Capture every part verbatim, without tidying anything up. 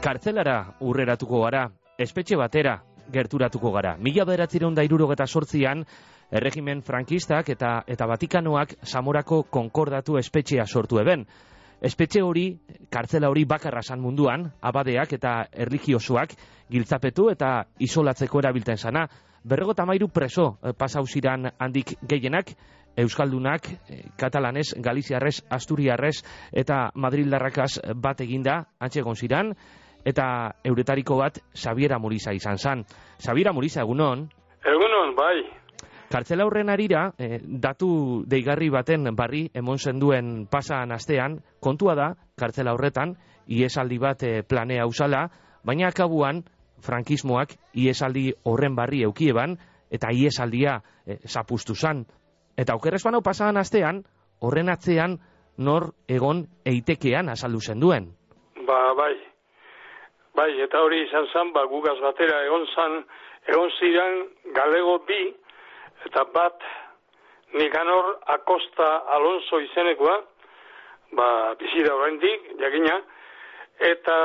Kartzelara urreratuko gara, espetxe batera gerturatuko gara. Mila bederatziehun eta hirurogeta zortzian, erregimen frankistak eta eta Vatikanoak Zamorako konkordatu espetxea sortu eben. Espetxe hori, kartzela hori bakarra san munduan, abadeak eta erlijiosoak giltzapetu eta isolatzeko erabilten sana. Berrogota hamairu preso pasau ziran handik gehienak, euskaldunak, katalanez, galiziarrez, asturiarrez eta madrildarrakaz bat eginda, antxe egon ziran, eta euretariko bat Xabiera Muriza izan zan. Xabiera Muriza, egunon? Egunon, bai. Kartzela horren arira, eh, datu deigarri baten barri emon zenduen pasan astean, kontua da, kartzela horretan, iesaldi bat eh, planea usala, baina akabuan, frankismoak iesaldi horren barri eukieban, eta iesaldia eh, zapustu zan. Eta okerrez banau pasan astean, horren atzean nor egon eitekean azaldu zenduen. Ba, bai. Bai, eta hori izan zan, ba, gugaz batera egon zan, egon ziren galego bi, eta bat Nikanor Acosta Alonso izenekoa, ba, bizida oraindik, jakina, eta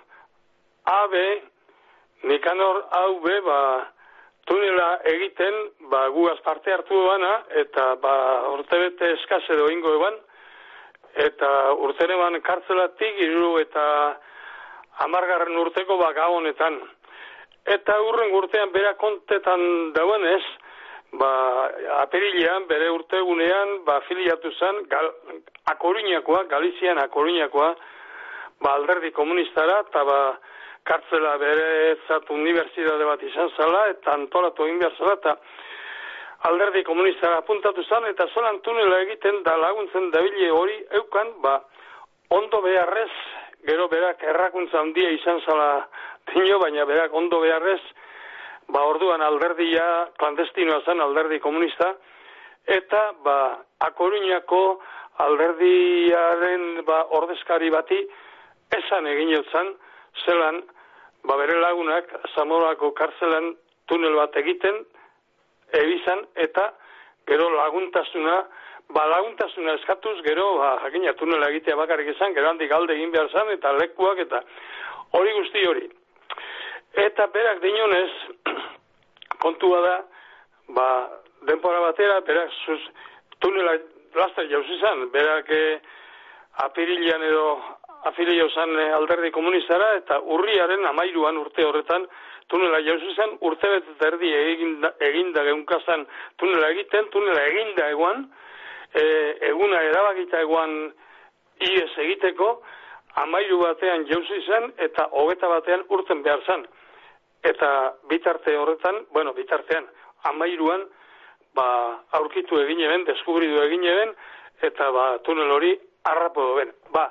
A B, Nikanor A V, ba, tunela egiten, ba, gugaz parte hartu bana, eta ba, urtebete eskaz edo ingo eban, eta urtene ban kartzelatik, iru eta amargarren urteko ba, gabonetan. Eta urren urtean bera kontetan dauenez, ba, apirilean, bere urtegunean, ba, afiliatu zen, gal, Akoruñakoa, Galizian Akoruñakoa, ba, alderdi komunistara, eta ba, kartzela bere zat unibertsitate bat izan zala, eta antolatu egin behar zala, eta alderdi komunistara apuntatu zen, eta zolan tunela egiten da laguntzen dabile hori eukan, ba, ondo beharrez, gero berak errakuntza handia izan zala dino, baina berak ondo beharrez, ba, orduan alderdia klandestinoa zen, alderdi komunista, eta, ba, Akoruñako alderdiaren, ba, ordezkari bati esan eginotzan, zelan, ba, bere lagunak Zamorako kartzelan tunel bat egiten, ebizan, eta gero laguntasuna, ba, laguntasuna eskatuz, gero, ba, jakina tunela egitea bakarrik izan, gero handik alde egin behar zan, eta lekuak, eta hori guzti hori. Eta berak dinonez, kontua da, ba, denpora batera, berak zuz, tunela laster jauzi zan, berak eh, apirilean edo afilio zan alderdi komunistara, eta urriaren amairuan urte horretan tunela jauzi zen, urte bet erdi eginda, eginda geunkazan tunela egiten, tunela eginda eguan, e, eguna erabakita eguan ies egiteko, amairu batean jauzi zen, eta hogeta batean urten behar zen. Eta bitarte horretan, bueno, bitartean, amairuan, ba, aurkitu egin eben, deskubridu egin eben, eta ba, tunel hori harrapo doen. Ba,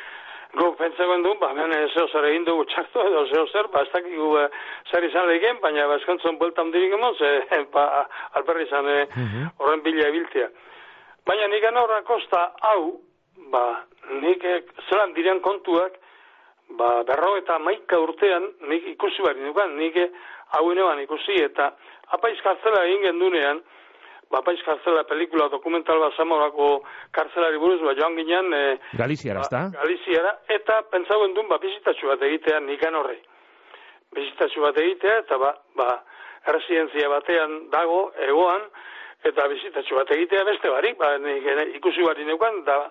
Guk pentsagoen du, ba, hemen zeo zer egin dugu txartu edo zeo zer, ba, ez dakigu e, zer izan lehigeen, baina ba, eskontzon bueltan dirik emoz, e, ba, alperri izan e, horren bila ebiltia. Baina nik anorra kosta hau, ba, nik e, zelan diren kontuak, ba, berro eta maika urtean, nik ikusi bari nukan, nik e, hau ineban ikusi, eta apaiz kartzela egin gendunean, ba, apaiz kartzela pelikula dokumental bat Zamorako kartzelari buruz, ba, joan ginen... E, Galiziara, ezta? Ba, Galiziara, eta pentsauen duen, ba, bizitatxu bat egitea Nikan horri. Bizitatxu bat egitea, eta ba, ba, residentzia batean dago, egoan, eta bizitatxu bat egitea beste barik, ba, nik, ikusi bari neukan, da,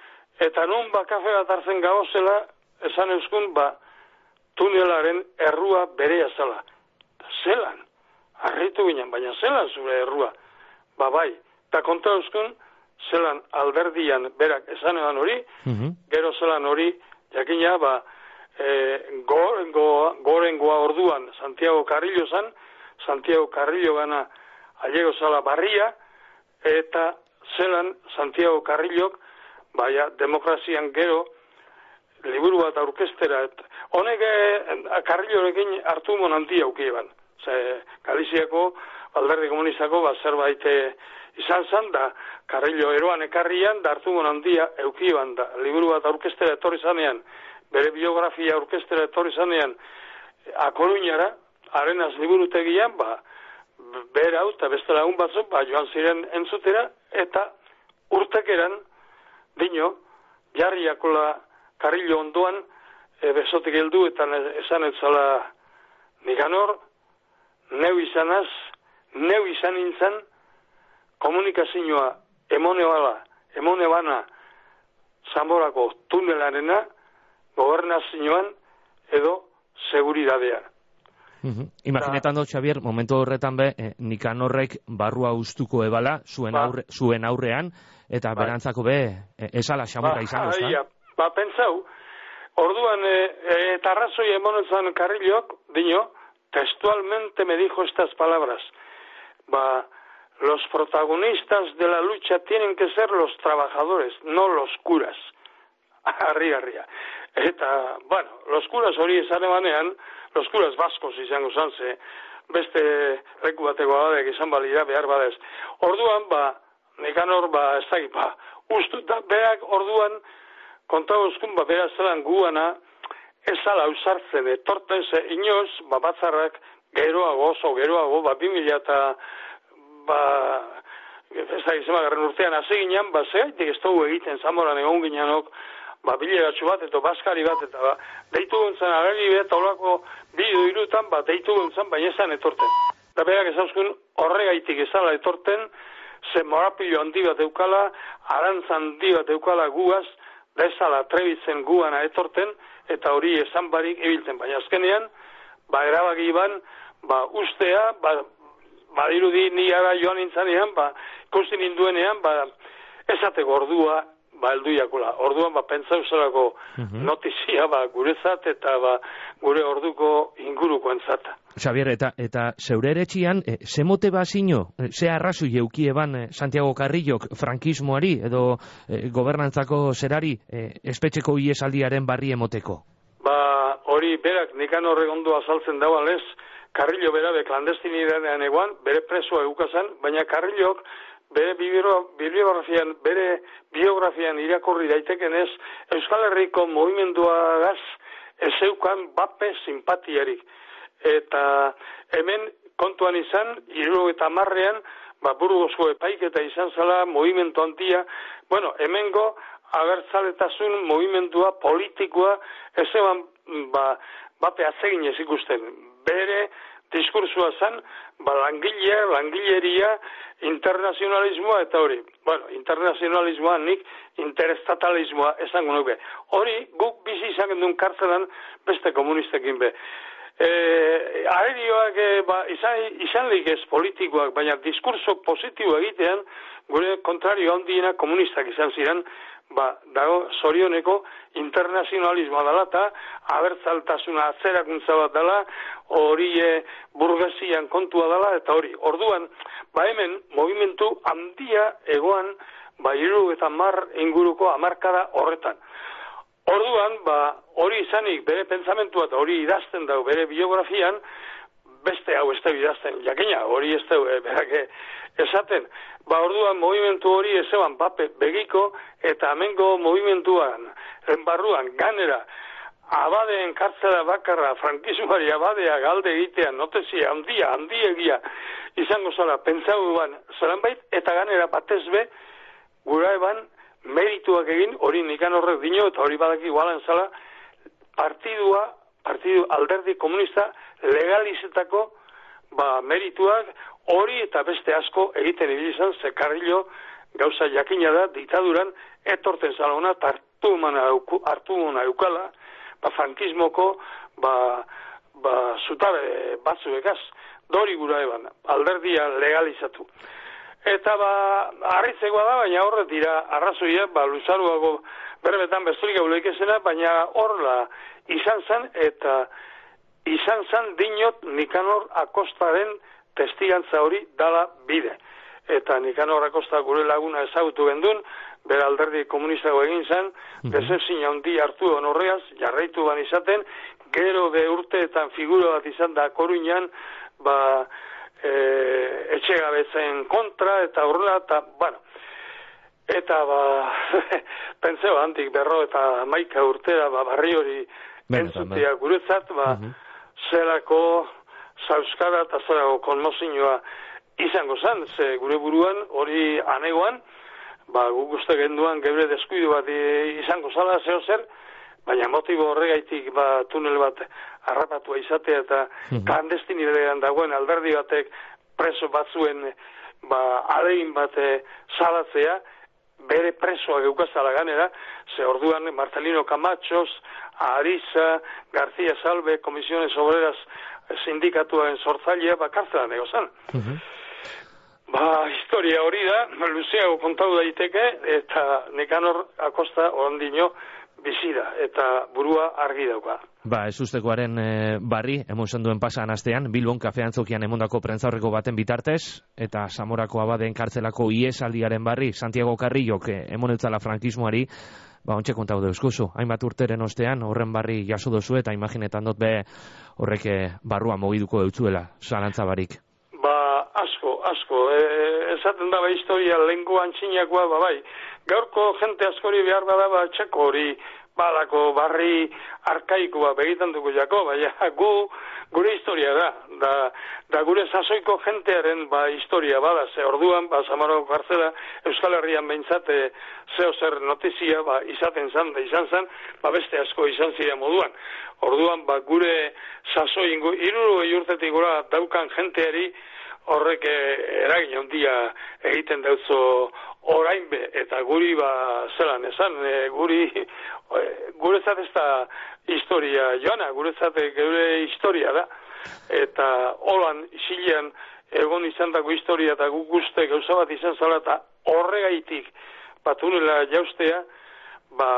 eta nun, ba, kafe bat hartzen gagozela, esan euskun, ba, tunelaren errua berea zela. Zelan, harritu ginen, baina zelan zure errua. Ba, bai, eta konta euskun, zelan alderdian berak esan edan hori, uh-huh. Gero zelan hori, jakina, ba, e, gorengoa, gorengoa orduan Santiago Carrillo zan, Santiago Carrillo gana allego zala barria, eta zelan Santiago Carrillok, baina demokrazian gero, liburu bat aurkestera, honek e, Carrillorekin hartu monantia aukieban. Ze, Galiziako alderdi komunistako ba, zerbait izan zan, da Carrillo eroan ekarrian, da hartu handia eukiban, da liburu bat aurkestera etorri zanean, bere biografia aurkestera etorri zanean, Akoruñara, arenaz liburutegian, ba, bera hau, eta beste lagun batzuk, ba, joan ziren entzutera, eta urtekeran, dino, jarriakola Carrillo ondoan, e, besotik heldu eta esan etzala Nikanor, neu izanaz, neu izan nintzen, komunikazioa emone bala, emone bana Zamorako tunelarena, gobernazioan edo seguridadean. Uh-huh. Imaginetan dut, Xavier, momentu horretan be, eh, Nikanorrek barrua ustuko ebala, zuen, ba. aurre, zuen aurrean, eta ba. berantzako be, eh, esala xamurra ba, izango zen. Ba, pentsau, orduan, eh, eta arrazoi emonetan Carrillok, dino, textualmente me dijo estas palabras, ba, los protagonistas de la lucha tienen que ser los trabajadores, no los curas. Arri, arria. Eta, bueno, los curas hori esan emanean, los curas baskos izango zanze, beste leku bateko abadek izan balira behar badez. Orduan, ba, Nikanor, ba, ez dakit, ba, ustuta, berak orduan, kontauzkun, ba, beraz zelan guana, ez ala usartzen, etorten ze, inoz, ba, batzarrak, geroago, oso geroago, ba, bimila eta, ba, ez dakit, zema, garren urtean, hasi ginen, ba, zegaitik ez dugu egiten, Zamoran egon ginenok, ba, bileratxu bat, eta baskari bat, eta ba, deitu guntzen agari bet, taulako bideo irutan, ba, deitu guntzen, baina ezan etorten. Eta berak ezauzkun horregaitik ezala etorten, ze morapilo handi bat eukala, arantza handi bat eukala guaz, da ezala trebitzen guana etorten, eta hori esan barik ebiltzen. Baina azkenean, ba, erabaki ban, ba, ustea, ba, badirudi ni ara joan nintzanean, ba, ikusten ninduenean, ba, ezateko ordua, ba, elduiakola. Orduan, ba, pentsau zelako uh-huh. notizia, ba, guretzat eta, ba, gure orduko inguruko entzata. Xavier, eta, eta zeure eretxian, e, ze mote bazino, e, ze arrazu jeuki eban e, Santiago Carrillok frankismoari edo e, gobernantzako zerari e, espetxeko iesaldiaren barri emoteko? Ba, hori berak Nikanor ondo azaltzen dagoan lez, Carrillo berabe klandestinidadean egoan, bere presua eukazan, baina Carrillok bere biografian, bere biografian irakurri daiteken ez, Euskal Herriko movimenduagaz ez eukan bape simpatiarik. Eta hemen kontuan izan, hiru eta marrean, ba, Burgosko epaiketa izan zala, movimentu handia, bueno, hemengo abertzaletasun movimendua politikoa, ez eban, ba, bape atzegin ez ikusten. Bere diskursua zen, ba, langilea, langileria, internazionalismoa eta hori. Bueno, internazionalismoa nik interestatalismoa esango nuke. Hori guk bizi izan duen kartzelan beste komunistekin be. E, aerioak e, ba, izan, izan lik ez politikoak, baina diskurso positibo egitean gure kontrario handiena komunistak izan ziren, ba, dago zorioneko internazionalismoa dela eta abertzaltasuna atzerakuntza bat dela, hori e, burgesian kontua dela eta hori. Orduan, ba hemen, movimentu handia egoan, ba hiru eta mar inguruko hamarkada horretan. Orduan, ba, hori izanik bere pentsamentua eta hori idazten dago bere biografian, beste hau ez da idazten, jakina, hori ez da e, berake esaten. Ba, orduan, movimentu hori ez eban bape begiko eta amengo movimentuan, enbarruan, ganera, abadeen kartzela bakarra, frankismoari abadea galde egitean, notezia, handia, handiegia, izango zala, pentsau eban, zelanbait, eta ganera batez be, gura eban, merituak egin, hori Nikanorrek dino, eta hori badaki igualan zala, partidua, partidu alderdi komunista legalizetako ba, merituak, hori eta beste asko egiten ibili izan, ze Carrillo gauza jakina da, diktaduran, etorten zalona, hartu mona eukala, ba, frankismoko, ba, ba, zutabe batzuekaz, dori gura eban, alderdia legalizatu. Eta ba, harritzekoa da, baina horret dira, arrazoia, ba, luzaruago berbetan besturik euleik ezena, baina horla izan zen, eta izan zen dinot Nikanor Akostaren testigantza hori dala bide. Eta Nikanor Akosta gure laguna ezagutu gendun, bere alderdi komunistago egin zen, mm-hmm. Bezezin handi hartu honorreaz, jarraitu ban izaten, gero de urteetan figura bat izan da Koruñan, ba, E, etxegabetzen kontra eta horrela eta, bueno, eta ba, pentseo handik berro eta maika urtera, ba, barri hori entzutia guretzat, ba, uh-huh. zelako zauskara eta zelako konmozioa izango zen, ze gure buruan hori anegoan, ba, guk uste genduan gebre deskuidu bat izango zala, zeo zer, baina motibo horregaitik ba, tunel bat harrapatua izatea eta mm-hmm. klandestinidean dagoen alderdi batek preso batzuen ba, alegin bat salatzea, bere presoak eukazala ganera, ze orduan Marcelino Camachos, Ariza, García Salve, Comisiones Obreras sindikatuaren sortzailea, ba, kartzelan egozan. Mm-hmm. Ba, historia hori da, luzeago kontatu daiteke, eta Nikanor Acosta orandino bizi da, eta burua argi dauka. Ba, ez ustekoaren e, barri, emusen duen pasan astean, Bilbon kafean zokian emondako prentzaurreko baten bitartez, eta Zamorako abaden kartzelako iesaldiaren barri, Santiago Carrillok emonetzala frankismoari, ba, ontxe kontau deuskuzu. Hainbat urteren ostean, horren barri jaso dozu, eta imaginetan dut be horrek barrua mogiduko eutzuela, zalantza barik. Ba, asko, asko. E, esaten daba historia lengu antxinakoa, ba, bai. Gaurko jente askori behar badaba txeko hori, balako barri arkaikoa begitan dugu jako, baina gu, gure historia da, da, da gure sasoiko jentearen ba historia bada, ze orduan, ba, Zamorako kartzela, Euskal Herrian behintzate zeo zer notizia, ba, izaten zan, da izan zan, ba, beste asko izan ziren moduan. Orduan, ba, gure sasoi, iruro urtetik gura daukan jenteari, horrek eragin handia egiten dauzo orain be, eta guri ba zelan esan, e, guri e, guretzat ez da historia joana, guretzat gure historia da, eta holan isilean egon izan dago historia eta guk uste gauza bat izan zala eta horregaitik batunela jaustea, ba,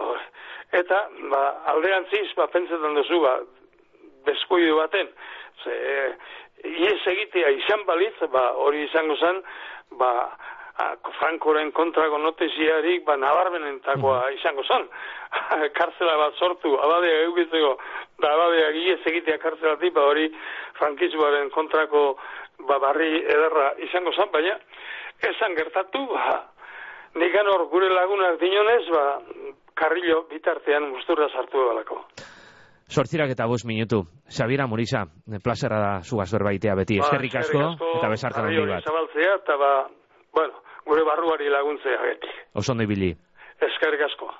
eta ba, alderantziz ba, pentsetan duzu ba, deskuidu baten, ze, ies egitea izan balitz, ba, hori izango zen, ba, Frankoren kontrako notiziarik, ba, nabarmenentakoa izango zen. Kartzela bat sortu, abadea eukitzeko, da abadea ies egitea kartzelatik, ba, hori frankismoaren kontrako ba, barri ederra izango zen, baina esan gertatu, ba, Nikanor gure lagunak dinonez, ba, Carrillo bitartean musturra sartu ebalako. Sortzirak eta bost minutu. Xabiera Murisa, plazera da zugaz berbaitea beti. Ba, eskerrik asko, eta besarkan handi bat. Zabaltzea, eta ba, bueno, gure barruari laguntzea beti. Osondo ibili. Eskerrik asko.